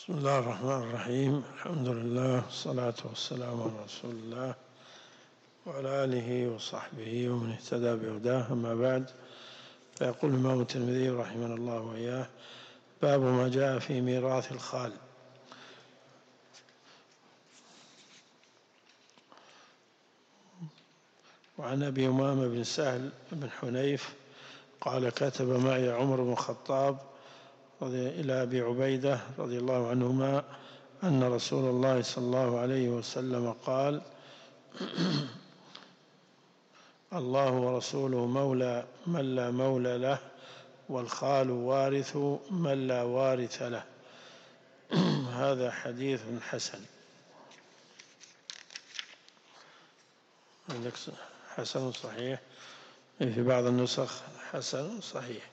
بسم الله الرحمن الرحيم. الحمد لله والصلاة والسلام على رسول الله وعلى آله وصحبه ومن اهتدى بهداه، أما بعد، فيقول الإمام الترمذي رحمه الله وإياه: باب ما جاء في ميراث الخال. وعن أبي أمامة بن سهل بن حنيف قال: كتب معي عمر بن الخطاب إلى أبي عبيدة رضي الله عنهما أن رسول الله صلى الله عليه وسلم قال: الله ورسوله مولى من لا مولى له، والخال وارث من لا وارث له. هذا حديث حسن. عندك حسن صحيح، في بعض النسخ حسن صحيح.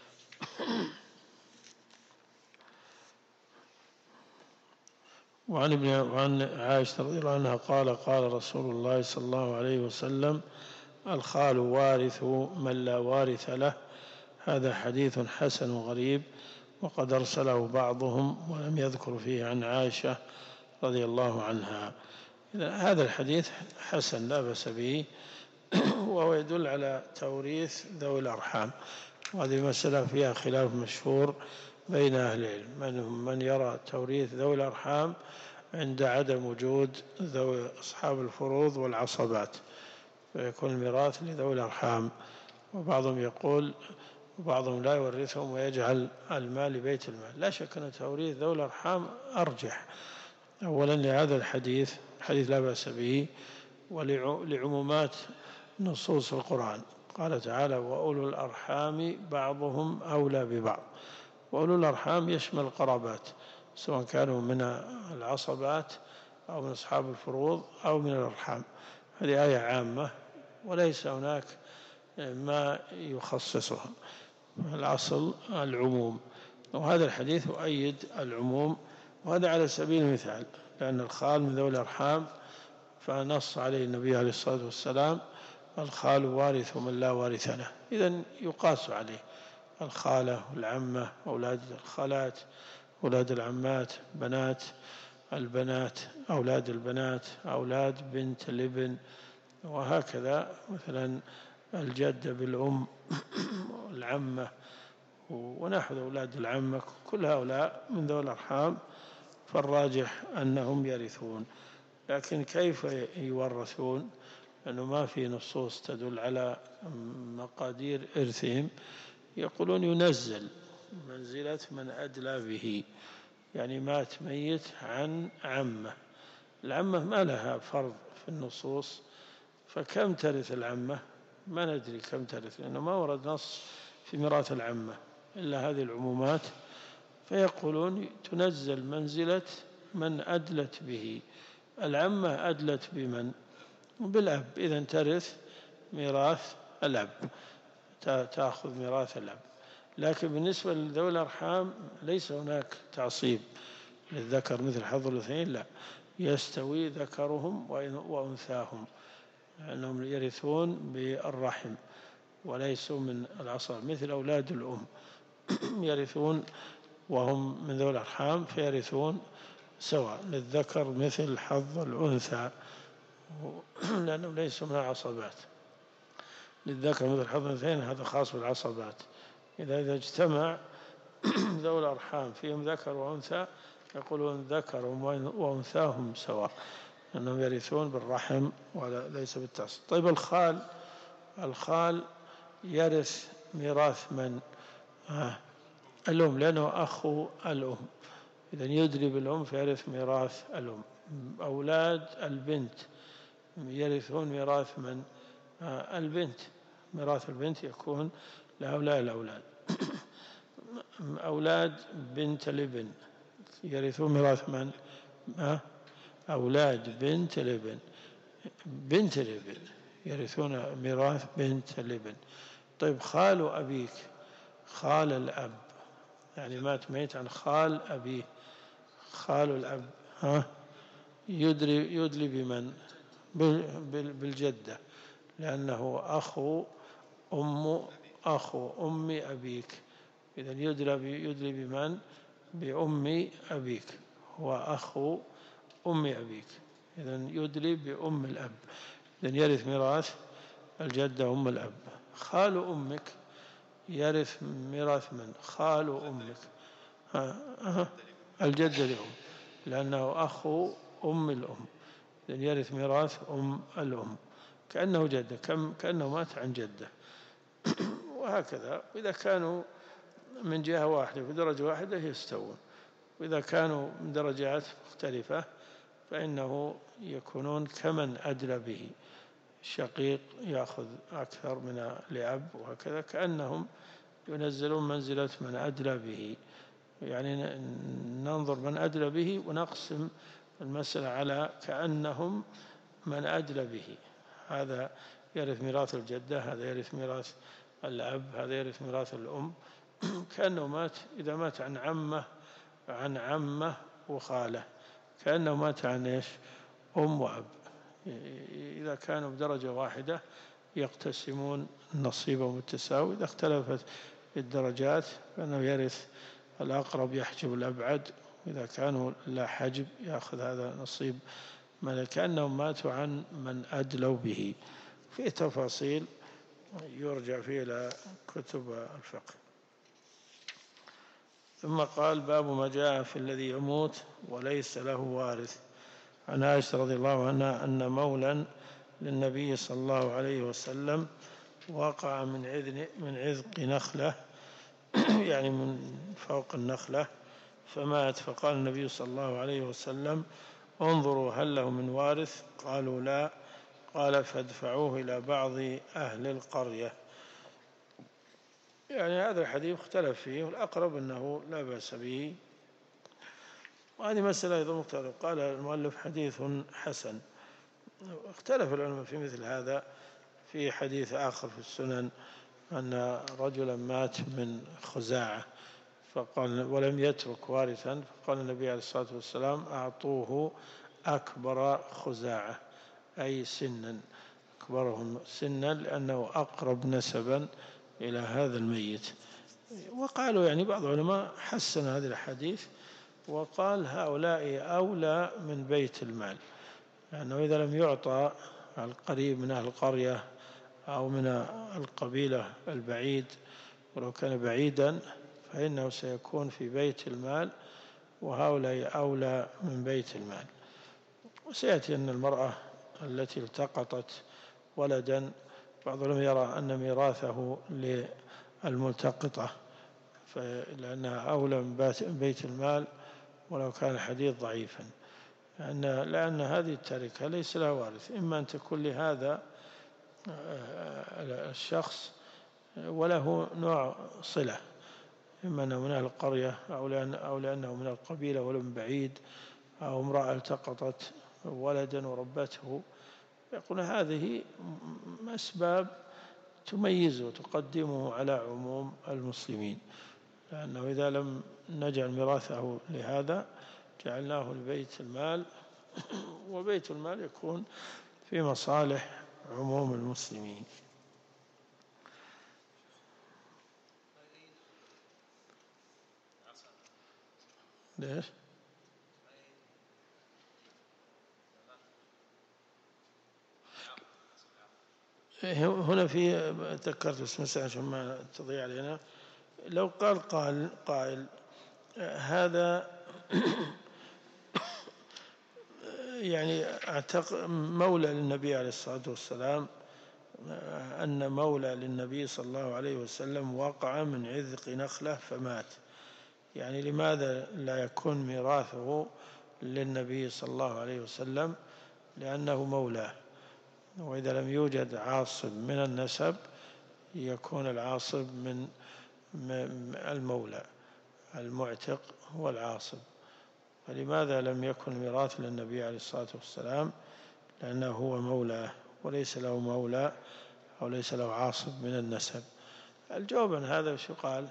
وعن عائشة رضي الله عنها قال رسول الله صلى الله عليه وسلم: الخال وارث من لا وارث له. هذا حديث حسن غريب، وقد أرسله بعضهم ولم يذكر فيه عن عائشة رضي الله عنها. هذا الحديث حسن لا بأس به، وهو يدل على توريث ذوي الأرحام، وهذه مسألة فيها خلاف مشهور بين أهل العلم، من يرى توريث ذوي الأرحام عند عدم وجود ذوي أصحاب الفروض والعصبات، فيكون الميراث لذوي الأرحام. وبعضهم يقول وبعضهم لا يورثهم ويجعل المال لبيت المال. لا شك أن توريث ذوي الأرحام أرجح، أولا لهذا الحديث لا بأس به، ولعمومات نصوص القرآن. قال تعالى: وأولو الأرحام بعضهم أولى ببعض. وأولو الأرحام يشمل القرابات، سواء كانوا من العصبات أو من أصحاب الفروض أو من الأرحام. هذه آية عامة وليس هناك ما يخصصها، الأصل العموم، وهذا الحديث يؤيد العموم. وهذا على سبيل المثال، لأن الخال من ذوي الأرحام فنص عليه النبي عليه الصلاة والسلام: الخال وارث من لا وارث له. إذن يقاس عليه الخالة والعمة، أولاد الخالات، أولاد العمات، بنات البنات، أولاد البنات، أولاد بنت الابن، وهكذا. مثلا الجدة بالأم العمة ونحو أولاد العمة، كل هؤلاء من ذوي الأرحام، فالراجح أنهم يرثون. لكن كيف يورثون؟ لأنه ما في نصوص تدل على مقادير إرثهم. يقولون ينزل منزلة من أدلى به، يعني مات ميت عن عمه، العمة ما لها فرض في النصوص، فكم ترث العمة؟ ما ندري كم ترث، لأنه ما ورد نص في ميراث العمة إلا هذه العمومات. فيقولون تنزل منزلة من أدلت به. العمة أدلت بمن؟ بالأب، إذن ترث ميراث الأب، تأخذ ميراث الأب. لكن بالنسبة لذوي الأرحام ليس هناك تعصيب للذكر مثل حظ الأنثيين، لا، يستوي ذكرهم وأنثاهم، لأنهم يرثون بالرحم وليسوا من العصر، مثل أولاد الأم يرثون وهم من ذوي الأرحام، فيرثون سواء، للذكر مثل حظ الأنثى لأنهم ليسوا من العصبات. للذكر مثل حظ الأنثيين، هذا خاص بالعصبات. إذا اجتمع ذوي الأرحام فيهم ذكر وأنثى، يقولون ذكرهم وأنثاهم سواء، أنهم يرثون بالرحم وليس بالتعصب. طيب الخال يرث ميراث من؟ الأم، لأنه أخو الأم، إذن يدري بالأم فيرث ميراث الأم. أولاد البنت يرثون ميراث من؟ البنت، ميراث البنت يكون لهؤلاء الأولاد. أولاد بنت الابن يرثون ميراث من؟ أولاد بنت الابن يرثون ميراث بنت الابن. طيب خال أبيك، خال الأب، يعني مات ميت عن خال أبيه، خال الأب يدلي بمن؟ بالجدة، لأنه أخو أم أبيك، إذن يدلي بمن؟ بأم أبيك. هو أخو أم أبيك، إذن يدلي بأم الأب، إذن يرث ميراث الجدة أم الأب. خال أمك يرث ميراث من؟ خال أمك الجدة لأم، لأنه أخو أم الأم، إذن يرث ميراث أم الأم كأنه جدة، كأنه مات عن جدة. وهكذا، وإذا كانوا من جهة واحدة في درجة واحدة يستوون، وإذا كانوا من درجات مختلفة فإنه يكونون كمن أدلى به، شقيق يأخذ أكثر من لأب، وهكذا كأنهم ينزلون منزلة من أدلى به، يعني ننظر من أدلى به ونقسم المسألة على كأنهم من أدلى به. هذا يرث ميراث الجدة، هذا يرث ميراث الأب، هذا يرث ميراث الأم، كأنه مات إذا مات عن عمه وخاله، كأنه مات عن إيش؟ أم وأب. إذا كانوا بدرجة واحدة يقتسمون نصيبهم التساوي، إذا اختلفت الدرجات فإنه يرث الأقرب يحجب الأبعد، إذا كانوا لا حجب يأخذ هذا نصيب كأنهم ماتوا عن من أدلوا به. في تفاصيل يرجع فيه إلى كتب الفقه. ثم قال: باب ما جاء في الذي يموت وليس له وارث. عن عائشة رضي الله عنها أن مولا للنبي صلى الله عليه وسلم وقع من عذق نخلة يعني من فوق النخلة فمات، فقال النبي صلى الله عليه وسلم: انظروا هل له من وارث؟ قالوا لا. قال: فادفعوه إلى بعض أهل القرية. يعني هذا الحديث اختلف فيه، والأقرب أنه لا بأس به، وهذه مسألة أيضا مختلفة. قال المؤلف: حديث حسن. اختلف العلماء في مثل هذا. في حديث آخر في السنن أن رجلا مات من خزاعة فقال ولم يترك وارثا، فقال النبي عليه الصلاة والسلام: أعطوه أكبر خزاعة، أي سنا، أكبرهم سنا لأنه أقرب نسبا إلى هذا الميت. وقالوا يعني بعض العلماء حسن هذه الحديث وقال: هؤلاء أولى من بيت المال، لأنه إذا لم يعطى القريب من أهل القرية أو من القبيلة البعيد ولو كان بعيدا فإنه سيكون في بيت المال، وهؤلاء أولى من بيت المال. وسيأتي أن المرأة التي التقطت ولدا بعضهم يرى أن ميراثه للملتقطة لأنها أولى من بيت المال ولو كان الحديث ضعيفا، لأن هذه التركة ليس لها وارث، إما أن تكون لهذا الشخص وله نوع صلة، إما أنه من أهل القرية أو لأنه من القبيلة ولو من بعيد، أو امرأة التقطت ولدا وربته. يقول هذه أسباب تميزه وتقدمه على عموم المسلمين، لأنه إذا لم نجعل ميراثه لهذا جعلناه لبيت المال، وبيت المال يكون في مصالح عموم المسلمين. ليش؟ هنا في ذكرت اسم عشان ما تضيع علينا. لو قائل هذا يعني اعتقد مولى للنبي عليه الصلاة والسلام، أن مولى للنبي صلى الله عليه وسلم وقع من عذق نخلة فمات، يعني لماذا لا يكون ميراثه للنبي صلى الله عليه وسلم؟ لأنه مولاه، وإذا لم يوجد عاصب من النسب يكون العاصب من المولى، المعتق هو العاصب. فلماذا لم يكن ميراث للنبي عليه الصلاة والسلام؟ لأنه هو مولاه وليس له مولى أو ليس له عاصب من النسب. الجواب عن هذا وش قال؟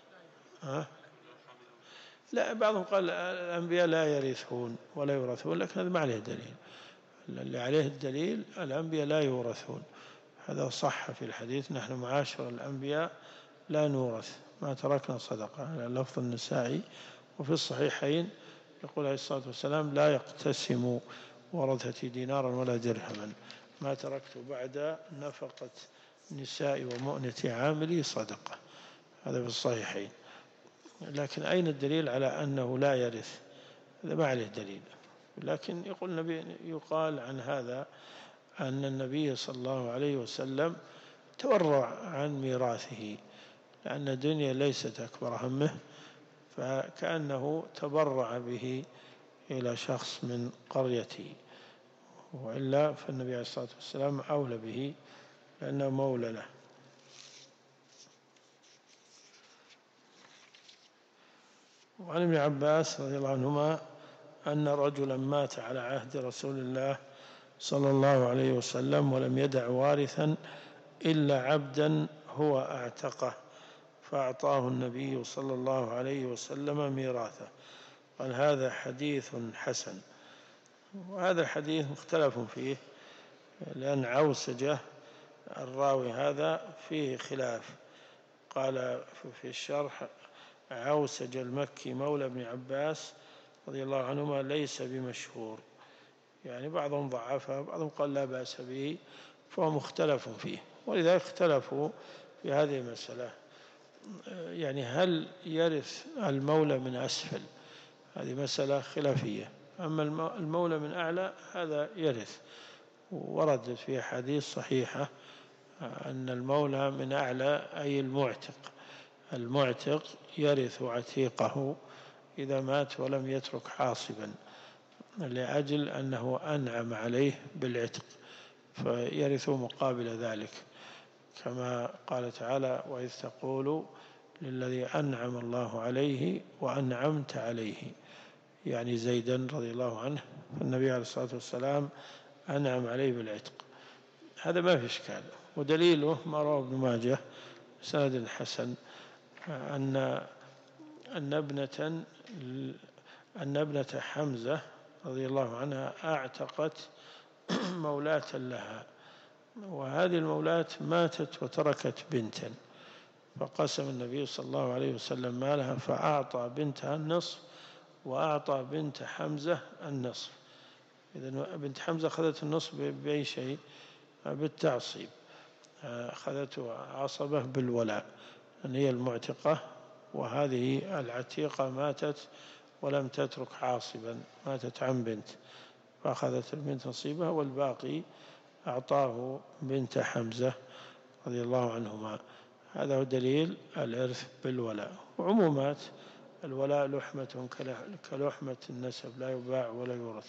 لا، بعضهم قال الأنبياء لا يرثون ولا يورثون، لكن هذا ما عليه دليل. اللي عليه الدليل الأنبياء لا يورثون، هذا صح في الحديث: نحن معاشر الأنبياء لا نورث ما تركنا صدقة، على لفظ النسائي. وفي الصحيحين يقول عليه الصلاة والسلام: لا يقتسم ورثتي دينارا ولا درهما، ما تركت بعد نفقة نساء ومؤنة عاملي صدقة. هذا في الصحيحين. لكن أين الدليل على أنه لا يرث؟ هذا ما عليه دليل. لكن يقال عن هذا أن النبي صلى الله عليه وسلم تورع عن ميراثه، لأن الدنيا ليست أكبر همه، فكأنه تبرع به إلى شخص من قريته، وإلا فالنبي عليه الصلاة والسلام أولى به لأنه مولى له. وعن ابن عباس رضي الله عنهما أن رجلا مات على عهد رسول الله صلى الله عليه وسلم ولم يدع وارثا إلا عبدا هو أعتقه، فأعطاه النبي صلى الله عليه وسلم ميراثه. قال: هذا حديث حسن. وهذا الحديث مختلف فيه، لأن عوسجة الراوي هذا فيه خلاف. قال في الشرح: عوسج المكي مولى ابن عباس رضي الله عنهما ليس بمشهور، يعني بعضهم ضعفه، بعضهم قال لا بأس به، فهو مختلف فيه. ولذلك اختلفوا في هذه المسألة، يعني هل يرث المولى من أسفل؟ هذه مسألة خلافية. أما المولى من أعلى هذا يرث، وردت في حديث صحيحة أن المولى من أعلى أي المعتق يرث عتيقه إذا مات ولم يترك حاصبا، لأجل أنه أنعم عليه بالعتق، فيرث مقابل ذلك، كما قال تعالى: وإذ تقول للذي أنعم الله عليه وأنعمت عليه، يعني زيدا رضي الله عنه، فالنبي عليه الصلاة والسلام أنعم عليه بالعتق. هذا ما في إشكال. ودليله ما رواه ابن ماجه سند حسن أن ابنة حمزة رضي الله عنها أعتقت مولاة لها، وهذه المولاة ماتت وتركت بنتا، فقسم النبي صلى الله عليه وسلم مالها، فأعطى بنتها النصف وأعطى بنت حمزة النصف. إذن بنت حمزة أخذت النصف بأي شيء؟ بالتعصيب، أخذته عصبة بالولاء، أن هي المعتقة، وهذه العتيقة ماتت ولم تترك عاصبا، ماتت عن بنت، فأخذت البنت نصيبها، والباقي أعطاه بنت حمزة رضي الله عنهما. هذا هو دليل الإرث بالولاء. وعمومات الولاء لحمة كلحمة النسب، لا يباع ولا يورث.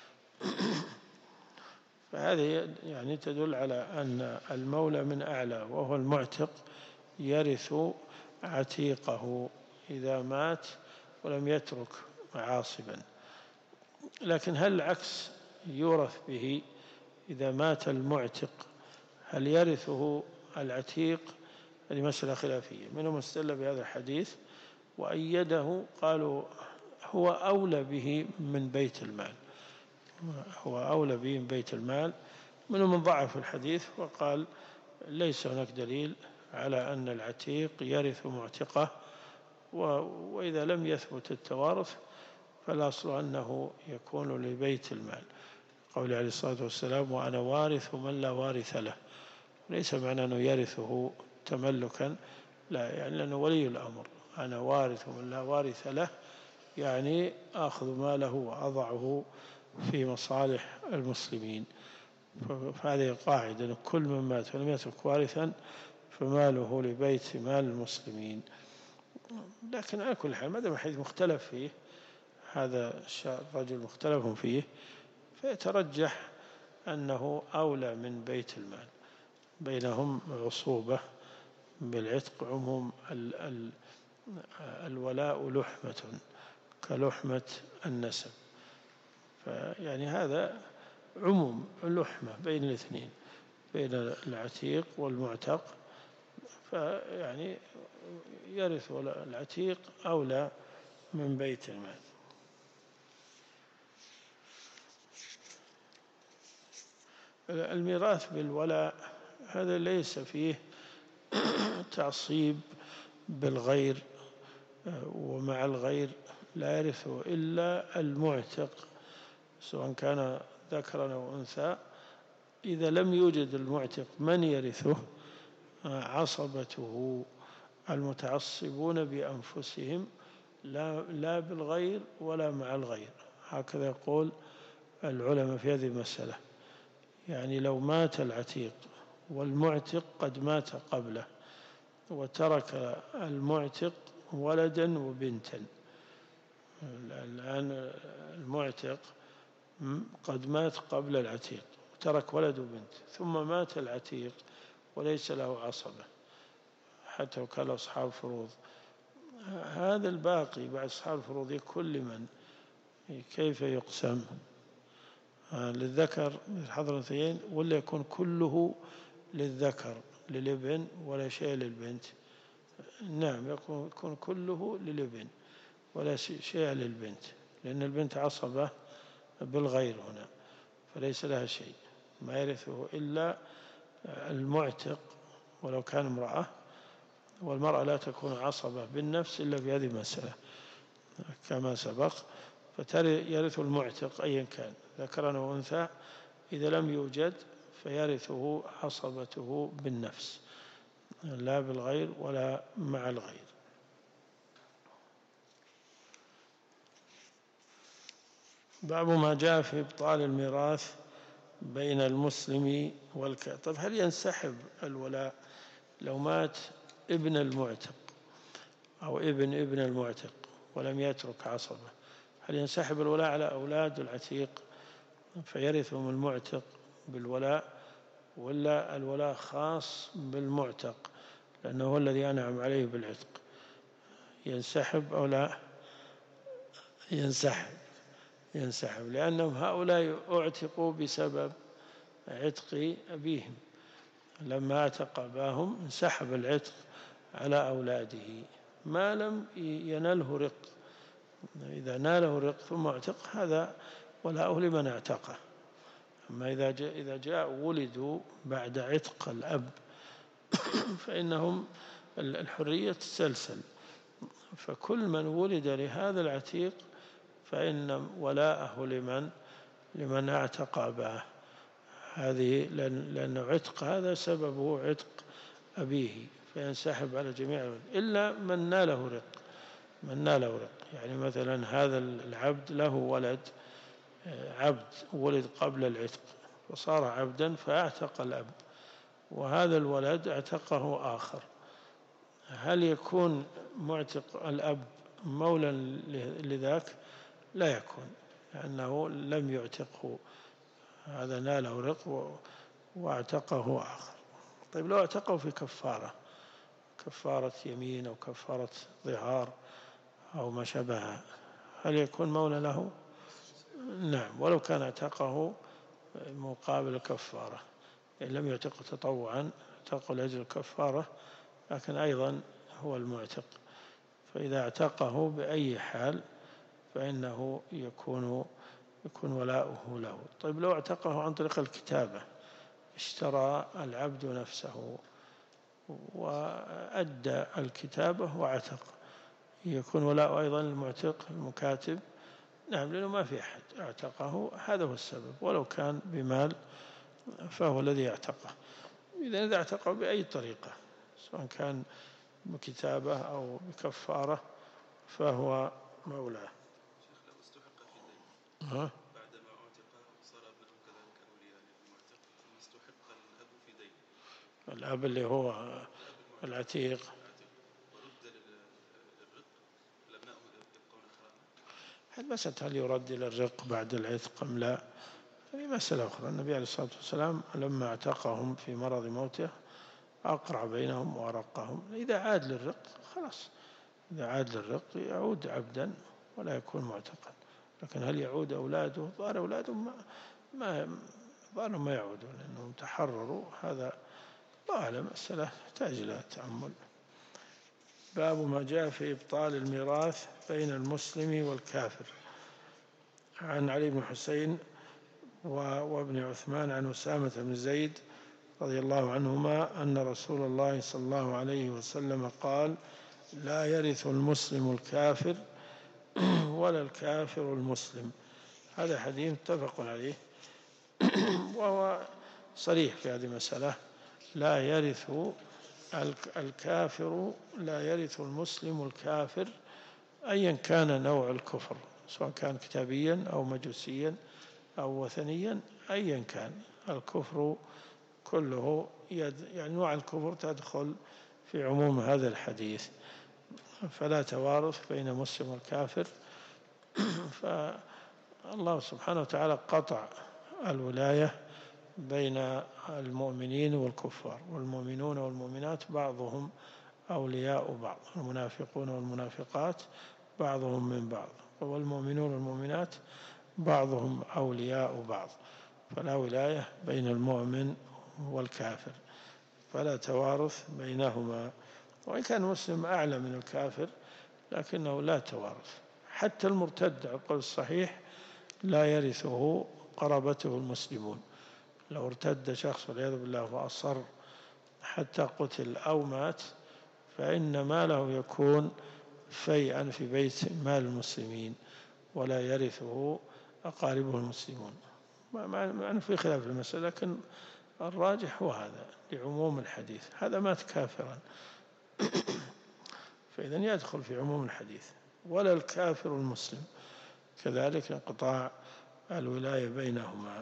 فهذه يعني تدل على أن المولى من أعلى وهو المعتق يرث عتيقه إذا مات ولم يترك عاصبا. لكن هل العكس يورث به؟ إذا مات المعتق هل يرثه العتيق؟ هذه مسألة خلافية. منهم استدل بهذا الحديث وأيده، قالوا هو أولى به من بيت المال، هو أولى به من بيت المال. منهم من ضعف الحديث وقال ليس هناك دليل على أن العتيق يرث معتقه، وإذا لم يثبت التوارث فالأصل أنه يكون لبيت المال. قول عليه الصلاة والسلام: وأنا وارث من لا وارث له. ليس معنى أنه يرثه تملكا، لا، يعني لأنه ولي الأمر. أنا وارث من لا وارث له، يعني آخذ ماله وأضعه في مصالح المسلمين. فهذه قاعدة: كل من مات ولم يترك وارثا فماله لبيت مال المسلمين. لكن على كل حال، ما دام الحديث مختلف فيه، هذا الرجل مختلف فيه، فيترجح أنه أولى من بيت المال، بينهم عصوبة بالعتق. عموم الولاء لحمة كلحمة النسب، فيعني هذا عموم اللحمة بين الاثنين، بين العتيق والمعتق، فيعني يرث العتيق أولى من بيت المال. الميراث بالولاء هذا ليس فيه تعصيب بالغير ومع الغير لا يرثه إلا المعتق سواء كان ذكرا أو أنثى. إذا لم يوجد المعتق من يرثه؟ عصبته المتعصبون بأنفسهم، لا بالغير ولا مع الغير. هكذا يقول العلماء في هذه المسألة. يعني لو مات العتيق والمعتق قد مات قبله، وترك المعتق ولدا وبنتا، الآن المعتق قد مات قبل العتيق وترك ولد وبنت، ثم مات العتيق وليس له عصبة حتى وكان أصحاب فروض، هذا الباقي بعد أصحاب الفروض يكون لمن؟ كيف يقسم؟ للذكر مثل حظ الأنثيين ولا يكون كله للذكر للابن ولا شيء للبنت؟ نعم، يكون كله للابن ولا شيء للبنت، لأن البنت عصبة بالغير هنا فليس لها شيء، ما يرثه إلا المعتق ولو كان امرأة، والمرأة لا تكون عصبة بالنفس إلا في هذه المسألة كما سبق. فيرث المعتق أيا كان ذكرا أو أنثى، إذا لم يوجد فيرثه عصبته بالنفس لا بالغير ولا مع الغير. باب ما جاء في إبطال الميراث بين المسلم والكافر. طيب هل ينسحب الولاء لو مات ابن المعتق أو ابن المعتق ولم يترك عصبة؟ هل ينسحب الولاء على أولاد العتيق فيرثهم المعتق بالولاء، ولا الولاء خاص بالمعتق لأنه هو الذي أنعم عليه بالعتق؟ ينسحب أو لا؟ ينسحب لأنهم هؤلاء أعتقوا بسبب عتق أبيهم، لما اعتق أباهم انسحب العتق على أولاده ما لم ينله رق. إذا ناله رق ثم اعتق هذا ولاؤه لمن اعتقه. أما إذا جاء ولدوا بعد عتق الأب فإنهم الحرية تسلسل، فكل من ولد لهذا العتيق فإن ولاءه لمن اعتق أباه، هذه لأن عتق هذا سببه عتق أبيه فينسحب على جميع إلا من ناله رق. يعني مثلا هذا العبد له ولد، عبد ولد قبل العتق فصار عبدا فاعتق الأب، وهذا الولد اعتقه آخر، هل يكون معتق الأب مولا لذاك؟ لا يكون، لأنه لم يعتقه، هذا ناله رق واعتقه آخر. طيب لو اعتقه في كفارة يمين أو كفارة ظهار أو ما شابه، هل يكون مولى له؟ نعم، ولو كان اعتقه مقابل الكفارة، إن لم يعتقه تطوعا اعتقه لأجل الكفارة، لكن أيضا هو المعتق، فإذا اعتقه بأي حال فإنه يكون ولاؤه له. طيب لو اعتقه عن طريق الكتابة، اشترى العبد نفسه وأدى الكتابة وعتق، يكون ولاؤه أيضا المعتق المكاتب؟ نعم، لأنه ما في أحد اعتقه، هذا هو السبب، ولو كان بمال فهو الذي اعتقه. إذا اعتقه بأي طريقة سواء كان بكتابة أو بكفارة فهو مولاه. لو استحق في دين بعدما اعتق صار ابنه كذلك أولياء للمعتق، ثم استحق الأب في دين، الأب اللي هو العتيق، ورد للرق، الأبناء يبقون أحراما. مسألة هل يرد إلى الرق بعد العتق أم لا هذه مسألة أخرى. النبي عليه الصلاة والسلام لما اعتقهم في مرض موته أقرع بينهم وأرقهم، إذا عاد للرق خلاص، إذا عاد للرق يعود عبدا ولا يكون معتقا. لكن هل يعود أولاده؟ ظهر أولاده ما يعودون لأنهم تحرروا، هذا الله أعلم، مسألة تحتاج إلى تأمل. باب ما جاء في إبطال الميراث بين المسلم والكافر. عن علي بن حسين وابن عثمان عن أسامة بن زيد رضي الله عنهما أن رسول الله صلى الله عليه وسلم قال: لا يرث المسلم الكافر ولا الكافر المسلم. هذا حديث متفق عليه، وهو صريح في هذه المسألة. لا يرث الكافر، لا يرث المسلم الكافر أيا كان نوع الكفر، سواء كان كتابيا أو مجوسيا أو وثنيا، أيا كان الكفر كله، يعني نوع الكفر تدخل في عموم هذا الحديث. فلا توارث بين مسلم والكافر. فالله سبحانه وتعالى قطع الولاية بين المؤمنين والكفار، والمؤمنون والمؤمنات بعضهم أولياء بعض، المنافقون والمنافقات بعضهم من بعض، والمؤمنون والمؤمنات بعضهم أولياء بعض. فلا ولاية بين المؤمن والكافر، فلا توارث بينهما. وإن كان المسلم أعلى من الكافر لكنه لا توارث. حتى المرتد على القول الصحيح لا يرثه قرابته المسلمون. لو ارتد شخص والعياذ بالله وأصر حتى قتل أو مات، فإن ماله يكون فيئا في بيت مال المسلمين، ولا يرثه أقاربه المسلمون. مع في خلاف في المسألة، لكن الراجح هو هذا لعموم الحديث. هذا مات كافرا فإذن يدخل في عموم الحديث. ولا الكافر المسلم كذلك، انقطاع الولاية بينهما.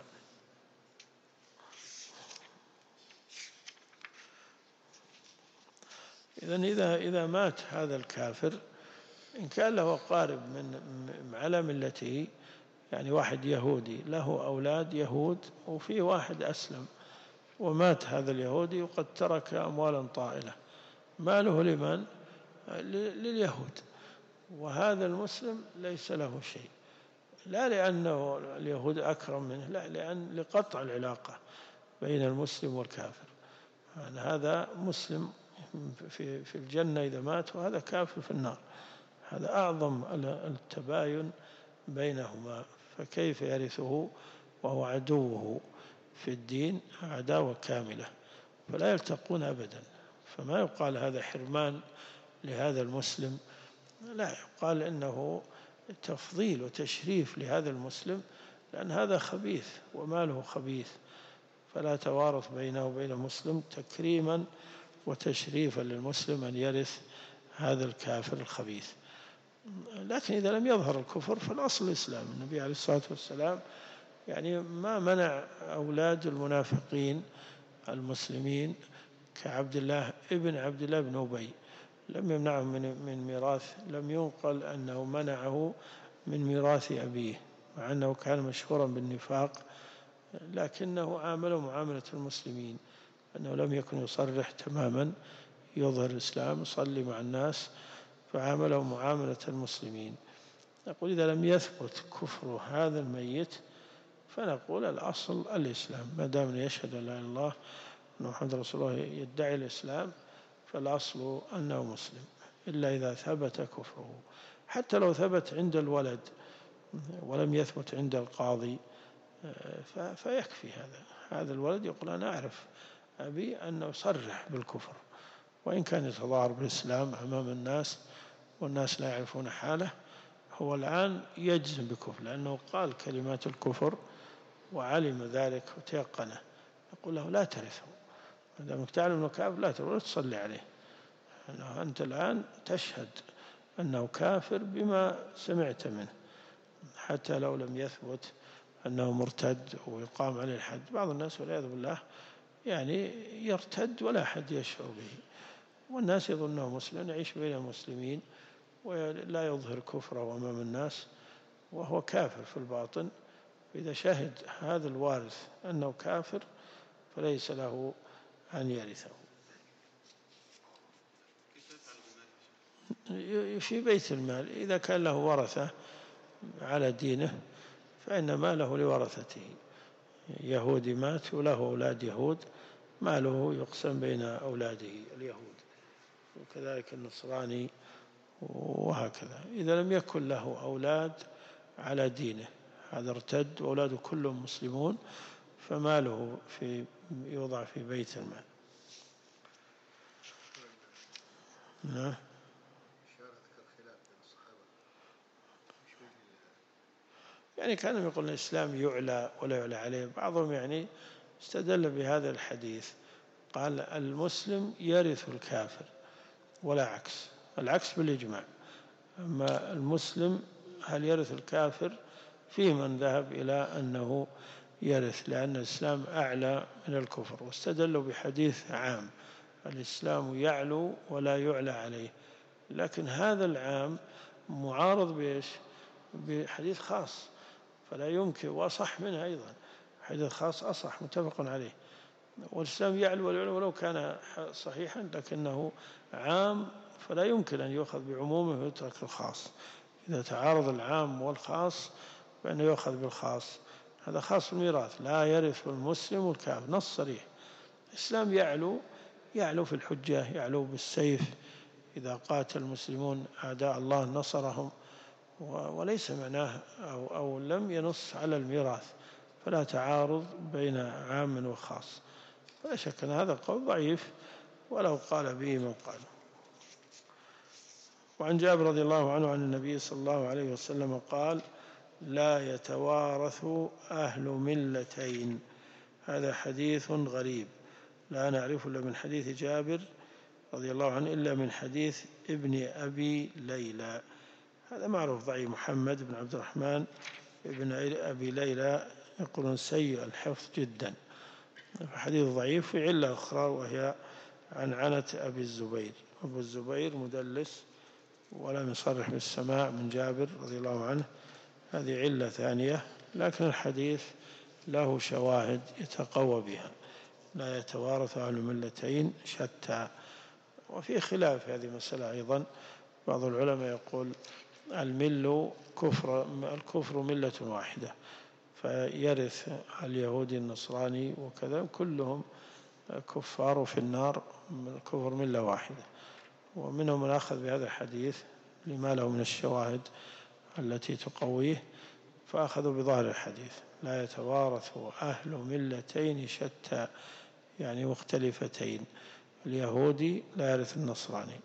إذا مات هذا الكافر، إن كان له أقارب من على ملته، يعني واحد يهودي له أولاد يهود وفي واحد أسلم ومات هذا اليهودي وقد ترك أموالا طائلة، ماله لمن؟ لليهود، وهذا المسلم ليس له شيء، لا لأنه اليهود أكرم منه، لا، لأن لقطع العلاقة بين المسلم والكافر. يعني هذا مسلم في الجنة إذا مات، وهذا كافر في النار. هذا أعظم التباين بينهما. فكيف يرثه وهو عدوه في الدين عداوة كاملة؟ فلا يلتقون أبدا. فما يقال هذا حرمان لهذا المسلم، لا، يقال إنه تفضيل وتشريف لهذا المسلم، لأن هذا خبيث وماله خبيث. فلا توارث بينه وبين المسلم، تكريما وتشريفا للمسلم أن يرث هذا الكافر الخبيث. لكن إذا لم يظهر الكفر فالأصل الإسلام. النبي عليه الصلاة والسلام يعني ما منع أولاد المنافقين المسلمين كعبد الله بن أبي، لم يمنعه من ميراث، لم ينقل أنه منعه من ميراث أبيه، مع أنه كان مشهورا بالنفاق، لكنه عامله معاملة المسلمين، أنه لم يكن يصرح تماما يظهر الإسلام يصلي مع الناس، فعامله معاملة المسلمين. نقول إذا لم يثبت كفر هذا الميت فنقول الأصل الإسلام، ما دام يشهد أن لا إله إلا الله أن محمد رسول الله، يدعي الإسلام، فالأصل أنه مسلم، إلا إذا ثبت كفره. حتى لو ثبت عند الولد ولم يثبت عند القاضي فيكفي هذا الولد يقول أنا أعرف أبي أنه صرح بالكفر، وإن كان يتظاهر بالإسلام أمام الناس والناس لا يعرفون حاله، هو الآن يجزم بكفر لأنه قال كلمات الكفر وعلم ذلك وتيقنه. يقول له لا ترثه، ما دامك تعلم أنه كافر لا ترثه ولا تصلي عليه. أنت الآن تشهد أنه كافر بما سمعت منه، حتى لو لم يثبت أنه مرتد ويقام عليه الحد. بعض الناس والعياذ بالله يعني يرتد ولا أحد يشعر به، والناس يظنه مسلم، يعيش بين المسلمين ولا يظهر كفره أمام الناس وهو كافر في الباطن. إذا شهد هذا الوارث أنه كافر فليس له أن يرثه. في بيت المال إذا كان له ورثة على دينه فإن ماله لورثته. يهودي مات وله أولاد يهود، ماله يقسم بين أولاده اليهود، وكذلك النصراني، وهكذا. إذا لم يكن له أولاد على دينه، هذا ارتد وأولاده كلهم مسلمون، فماله يوضع في بيت المال. نعم. يعني كانوا يقولون الإسلام يعلى ولا يعلى عليه. بعضهم يعني استدل بهذا الحديث، قال المسلم يرث الكافر ولا عكس، العكس بالإجماع. أما المسلم هل يرث الكافر؟ فيه من ذهب إلى أنه يرث، لأن الإسلام أعلى من الكفر، واستدلوا بحديث عام: الإسلام يعلو ولا يعلى عليه. لكن هذا العام معارض بإيش؟ بحديث خاص، فلا يمكن، وأصح منه أيضا، حديث خاص أصح متفق عليه. والإسلام يعلو ولا يعلو ولو كان صحيحا، لكنه عام فلا يمكن أن يؤخذ بعمومه ويترك الخاص. إذا تعارض العام والخاص فإنه يؤخذ بالخاص. هذا خاص الميراث: لا يرث المسلم الكافر، نص صريح. الإسلام يعلو في الحجة، يعلو بالسيف، إذا قاتل المسلمون أعداء الله نصرهم، وليس معناه أو لم ينص على الميراث، فلا تعارض بين عام وخاص. فلا شك أن هذا القول ضعيف ولو قال به من قال. وعن جابر رضي الله عنه عن النبي صلى الله عليه وسلم قال: لا يتوارث أهل ملتين. هذا حديث غريب لا نعرفه إلا من حديث جابر رضي الله عنه، إلا من حديث ابن أبي ليلى. هذا معروف ضعيف، محمد بن عبد الرحمن ابن أبي ليلى يقولون سيء الحفظ جدا، حديث ضعيف. في علة أخرى وهي عنعنة أبي الزبير. أبو الزبير مدلس ولم يصرح بالسماع من جابر رضي الله عنه، هذه علة ثانية. لكن الحديث له شواهد يتقوى بها: لا يتوارث أهل ملتين شتى. وفي خلاف في هذه المسألة أيضا، بعض العلماء يقول الكفر ملة واحدة، فيرث اليهودي النصراني وكذا كلهم كفار في النار، الكفر ملة واحدة. ومنهم من أخذ بهذا الحديث لما له من الشواهد التي تقويه، فأخذوا بظاهر الحديث: لا يتوارث أهل ملتين شتى، يعني مختلفتين. اليهودي لا يرث النصراني،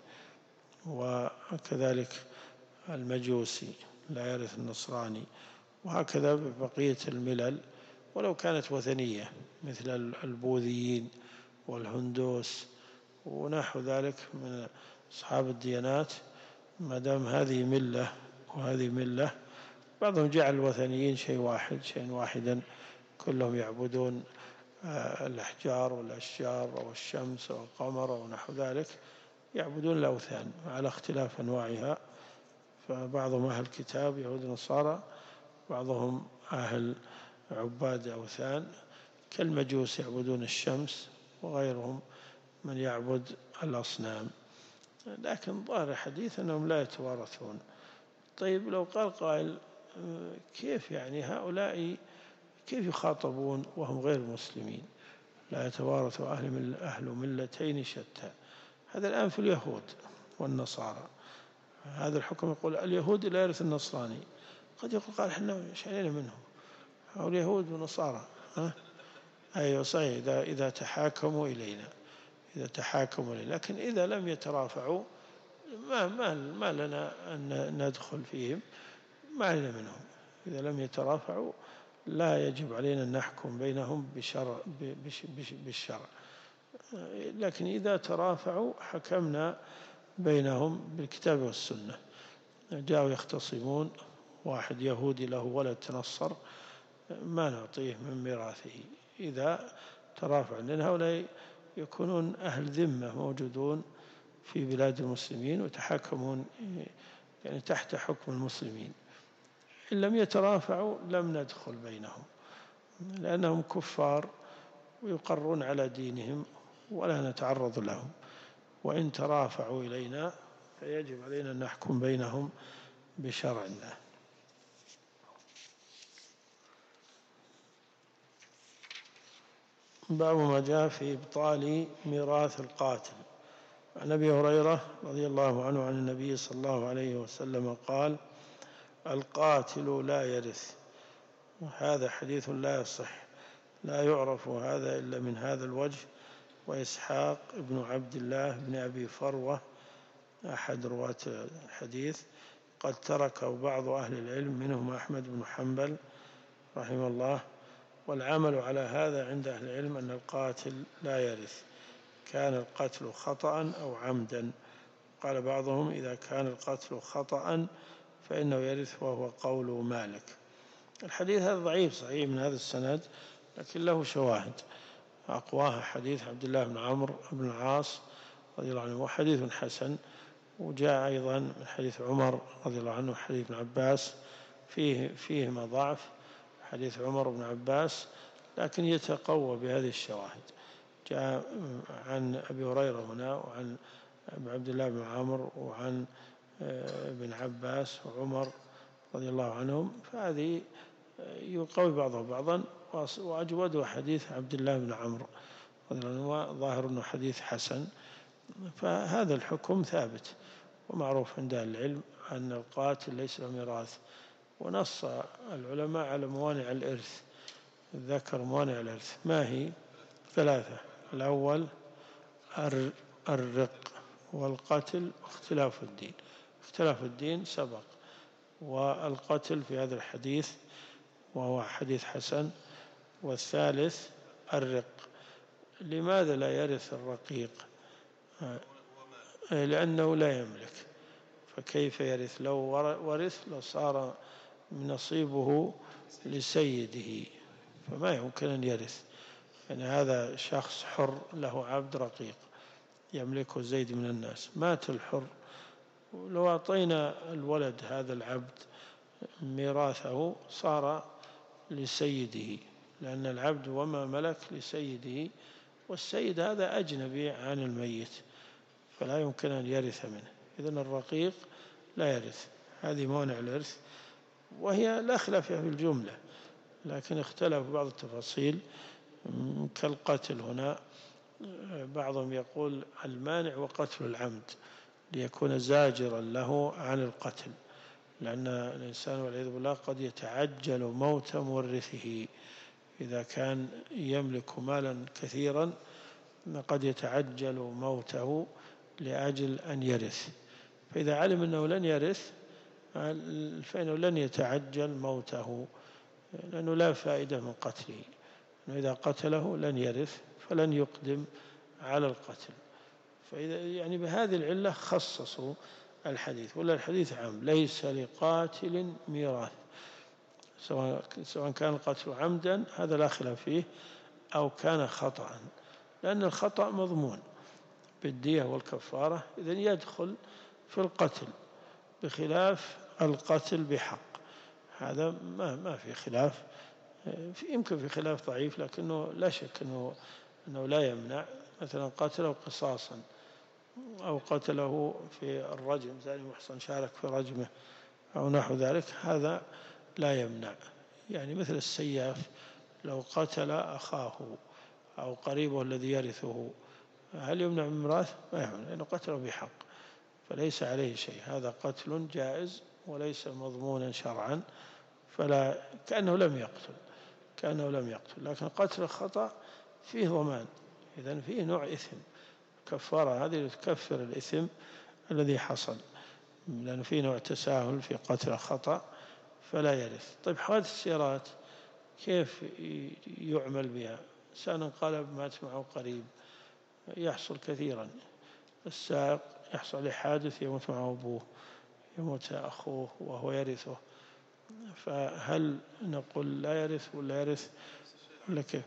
وكذلك المجوسي لا يرث النصراني، وهكذا بقية الملل ولو كانت وثنية، مثل البوذيين والهندوس ونحو ذلك من أصحاب الديانات. ما دام هذه ملة وهذه ملة، بعضهم جعل الوثنيين شيء واحدا، كلهم يعبدون الأحجار والأشجار والشمس والقمر ونحو ذلك، يعبدون الأوثان على اختلاف أنواعها. فبعضهم أهل الكتاب يهود ونصارى، بعضهم أهل عباد أوثان كالمجوس يعبدون الشمس، وغيرهم من يعبد الأصنام. لكن ظاهر الحديث أنهم لا يتوارثون. طيب لو قال قائل: كيف يعني هؤلاء كيف يخاطبون وهم غير مسلمين؟ لا يتوارث أهل ملتين شتى. هذا الآن في اليهود والنصارى، هذا الحكم يقول اليهود لا يرث النصراني. قد يقول قال: احنا ايش علينا منهم، أو اليهود والنصارى. أيوة صحيح، إذا تحاكموا إلينا، لكن إذا لم يترافعوا ما لنا أن ندخل فيهم، ما علينا منهم. إذا لم يترافعوا لا يجب علينا أن نحكم بينهم بالشرع، لكن إذا ترافعوا حكمنا بينهم بالكتاب والسنة. جاءوا يختصمون، واحد يهودي له ولد تنصر، ما نعطيه من ميراثه إذا ترافع، لأن هؤلاء يكونون أهل ذمة موجودون في بلاد المسلمين وتحكمون يعني تحت حكم المسلمين. إن لم يترافعوا لم ندخل بينهم، لأنهم كفار ويقرون على دينهم ولا نتعرض لهم. وإن ترافعوا إلينا فيجب علينا أن نحكم بينهم بشرع الله. باب ما جاء في إبطال ميراث القاتل. عن أبي هريرة رضي الله عنه عن النبي صلى الله عليه وسلم قال: القاتل لا يرث. هذا حديث لا يصح، لا يعرف هذا إلا من هذا الوجه. وإسحاق بن عبد الله بن أبي فروة أحد رواة الحديث قد تركه بعض أهل العلم منهم أحمد بن حنبل رحمه الله، والعمل على هذا عند أهل العلم أن القاتل لا يرث، كان القتل خطأ أو عمدا. قال بعضهم إذا كان القتل خطأ فإنه يرث، وهو قول مالك. الحديث هذا ضعيف صحيح من هذا السند، لكن له شواهد أقواها حديث عبد الله بن عمرو بن العاص رضي الله عنه، وحديث حسن. وجاء أيضا من حديث عمر رضي الله عنه حديث ابن عباس فيهما ضعف، حديث عمر بن عباس، لكن يتقوى بهذه الشواهد. جاء عن أبي هريرة هنا، وعن عبد الله بن عمرو، وعن ابن عباس وعمر رضي الله عنهم، فهذه يقوي بعضها بعضا. وأجوده حديث عبد الله بن عمرو رضي الله عنه، ظاهر أنه حديث حسن. فهذا الحكم ثابت ومعروف عند أهل العلم أن القاتل ليس له ميراث. ونص العلماء على موانع الإرث، ذكر موانع الإرث ما هي؟ 3: الأول الرق، والقتل، واختلاف الدين. اختلاف الدين سبق، والقتل في هذا الحديث وهو حديث حسن. والثالث الرق. لماذا لا يرث الرقيق؟ لأنه لا يملك، فكيف يرث؟ لو ورث لصار نصيبه لسيده، فما يمكن أن يرث. يعني هذا شخص حر له عبد رقيق يملكه زيد من الناس، مات الحر، لو أعطينا الولد هذا العبد ميراثه صار لسيده، لأن العبد وما ملك لسيده، والسيد هذا أجنبي عن الميت فلا يمكن أن يرث منه. إذن الرقيق لا يرث. هذه موانع الإرث، وهي لا خلاف فيها في الجملة، لكن اختلف بعض التفاصيل كالقتل هنا. بعضهم يقول المانع وقتل العمد ليكون زاجرا له عن القتل، لأن الإنسان والعياذ بالله قد يتعجل موت مورثه. إذا كان يملك مالا كثيرا قد يتعجل موته لأجل أن يرث، فإذا علم أنه لن يرث فإنه لن يتعجل موته، لأنه لا فائدة من قتله. إذا قتله لن يرث فلن يقدم على القتل. فإذا يعني بهذه العلة خصصوا الحديث، ولا الحديث عام ليس لقاتل ميراث، سواء كان القتل عمدا هذا لا خلاف فيه أو كان خطأ، لأن الخطأ مضمون بالدية والكفارة، إذن يدخل في القتل، بخلاف القتل بحق. هذا ما في خلاف، يمكن في خلاف ضعيف، لكنه لا شك أنه لا يمنع. مثلا قتله قصاصا، أو قتله في الرجم، ثاني محصن شارك في رجمه أو نحو ذلك، هذا لا يمنع. يعني مثل السياف لو قتل أخاه أو قريبه الذي يرثه، هل يمنع من ميراث؟ ما يمنع، لأنه قتله بحق فليس عليه شيء. هذا قتل جائز وليس مضمونا شرعا، فلا كأنه لم يقتل. لكن قتل الخطأ فيه ضمان، إذن فيه نوع إثم، كفارة هذه تكفر الإثم الذي حصل، لأن فيه نوع تساهل في قتل الخطأ فلا يرث. طيب حوادث السيارات كيف يعمل بها؟ إنسان انقلب مات معه قريب، يحصل كثيرا. السائق يحصل عليه حادث يموت معه أبوه، يموت أخوه وهو يرثه، فهل نقول لا يرث ولا يرث ولا كيف؟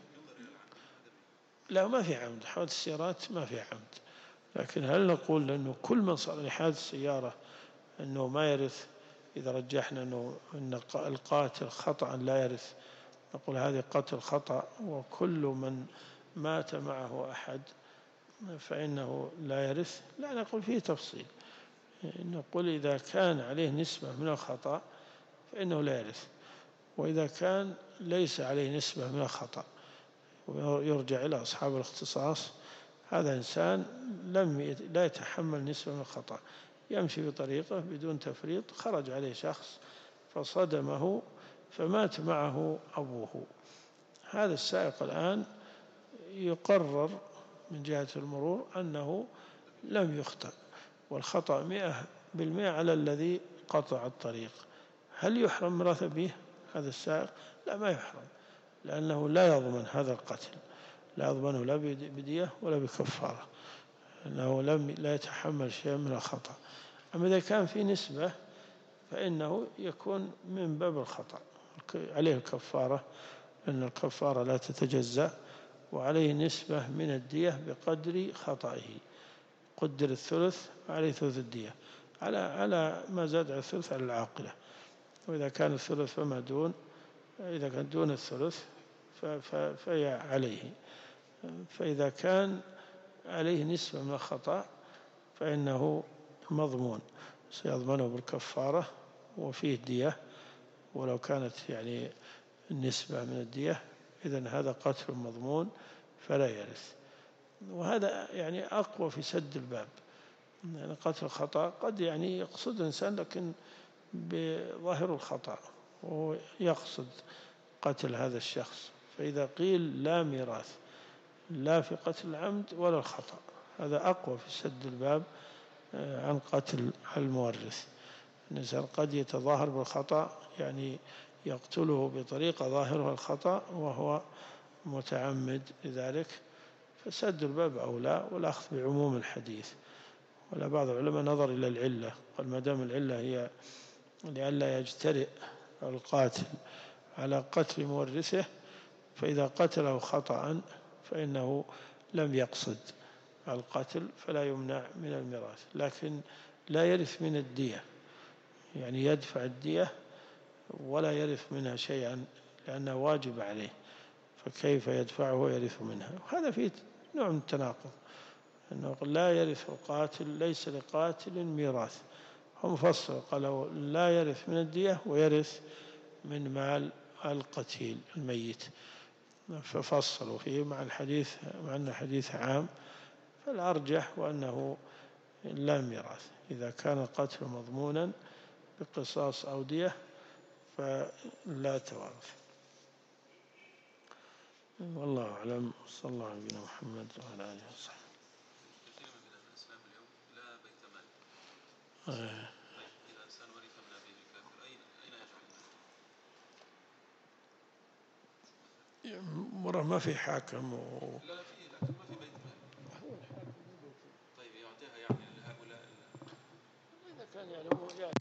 لا، ما في عمد. حوادث السيارات ما في عمد، لكن هل نقول أنه كل من صار لحادث السيارة أنه ما يرث؟ إذا رجحنا أن القاتل خطأ لا يرث، نقول هذه قتل خطأ، وكل من مات معه أحد فإنه لا يرث؟ لا، نقول فيه تفصيل. نقول إذا كان عليه نسبة من الخطأ فإنه لا يرث، وإذا كان ليس عليه نسبة من الخطأ ويرجع إلى أصحاب الاختصاص، هذا إنسان لا يتحمل نسبة من الخطأ، يمشي بطريقة بدون تفريط، خرج عليه شخص فصدمه فمات معه أبوه. هذا السائق الآن يقرر من جهة المرور أنه لم يخطئ، والخطأ 100% على الذي قطع الطريق. هل يحرم ميراث أبيه هذا السائق؟ لا، ما يحرم، لأنه لا يضمن هذا القتل، لا يضمنه لا بدية ولا بكفارة، لأنه لا يتحمل شيئا من الخطأ. أما إذا كان في نسبة فإنه يكون من باب الخطأ، عليه الكفارة، لأن الكفارة لا تتجزأ، وعليه نسبة من الدية بقدر خطئه. قدر الثلث عليه ثلث الدية، على ما زاد على الثلث على العاقلة. وإذا كان الثلث فما دون، إذا كان دون الثلث فهي عليه. فإذا كان عليه نسبة من الخطأ فإنه مضمون، سيضمنه بالكفارة وفيه دية، ولو كانت يعني النسبة من الدية إذن هذا قتل مضمون فلا يرث. وهذا يعني أقوى في سد الباب. يعني قتل الخطأ قد يعني يقصد الإنسان لكن بظاهر الخطأ، ويقصد قتل هذا الشخص، فإذا قيل لا ميراث لا في قتل العمد ولا الخطأ، هذا أقوى في سد الباب عن قتل المورث. الإنسان قد يتظاهر بالخطأ، يعني يقتله بطريقة ظاهرها الخطأ وهو متعمد لذلك، فسد الباب أولى، والأخذ بعموم الحديث. ولا بعض العلماء نظر إلى العلة، قال ما دام العلة هي لئلا يجترئ القاتل على قتل مورثه، فإذا قتله خطأ فإنه لم يقصد القتل فلا يمنع من الميراث، لكن لا يرث من الدية، يعني يدفع الدية ولا يرث منها شيئا لأنه واجب عليه، فكيف يدفعه ويرث منها؟ وهذا فيه نوع من التناقض، أنه لا يرث القاتل، ليس لقاتل ميراث. هم فصلوا قالوا لا يرث من الدية ويرث من مال القتيل الميت، ففصلوا فيه مع الحديث، مع أن الحديث عام، فالأرجح وأنه لا ميراث إذا كان القتل مضمونا بقصاص أو دية فلا توارث. والله أعلم، صلى الله على نبينا محمد وعلى آله وصحبه. كثير من بلاد الإسلام اليوم لا بيت مال. إذا إنسان ورث من أبيه الكافر أين يجعل المال؟ مرة ما في حاكم لا فيه، لكن ما في بيت مال. طيب يعطيها يعني لهؤلاء إذا كان يعني